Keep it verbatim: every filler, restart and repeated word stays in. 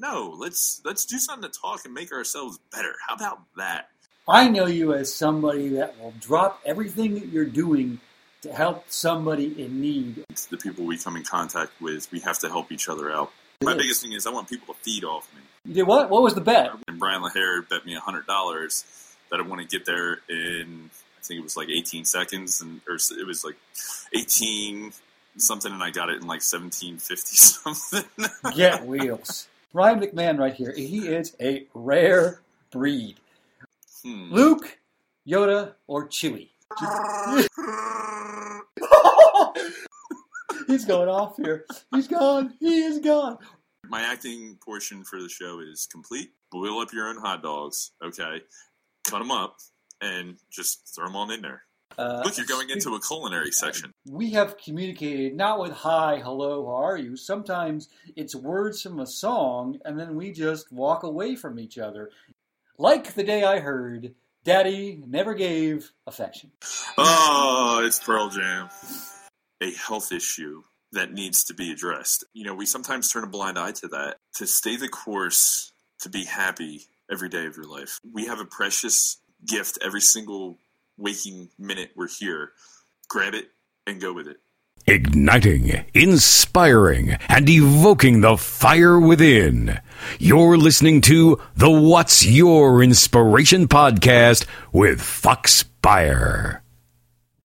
No, let's let's do something to talk and make ourselves better. How about that? I know you as somebody that will drop everything that you're doing to help somebody in need. It's the people we come in contact with, we have to help each other out. My Yes. biggest thing is I want people to feed off me. You did what? What was the bet? And Brian LaHare bet me one hundred dollars that I want to get there in, I think it was like eighteen seconds, and or it was like eighteen something, and I got it in like seventeen fifty something. Get wheels. Ryan McMahon right here. He is a rare breed. Hmm. Luke, Yoda, or Chewie? He's going off here. He's gone. He is gone. My acting portion for the show is complete. Boil up your own hot dogs, okay? Cut them up and just throw them all in there. Uh, Look, you're going into a culinary section. We have communicated not with hi, hello, how are you? Sometimes it's words from a song, and then we just walk away from each other. Like the day I heard, Daddy never gave affection. Oh, it's Pearl Jam. A health issue that needs to be addressed. You know, we sometimes turn a blind eye to that. To stay the course, to be happy every day of your life. We have a precious gift every single waking minute we're here. Grab it and go with it. Igniting, inspiring, and evoking the fire within. You're listening to the What's Your Inspiration podcast with Fox Spire.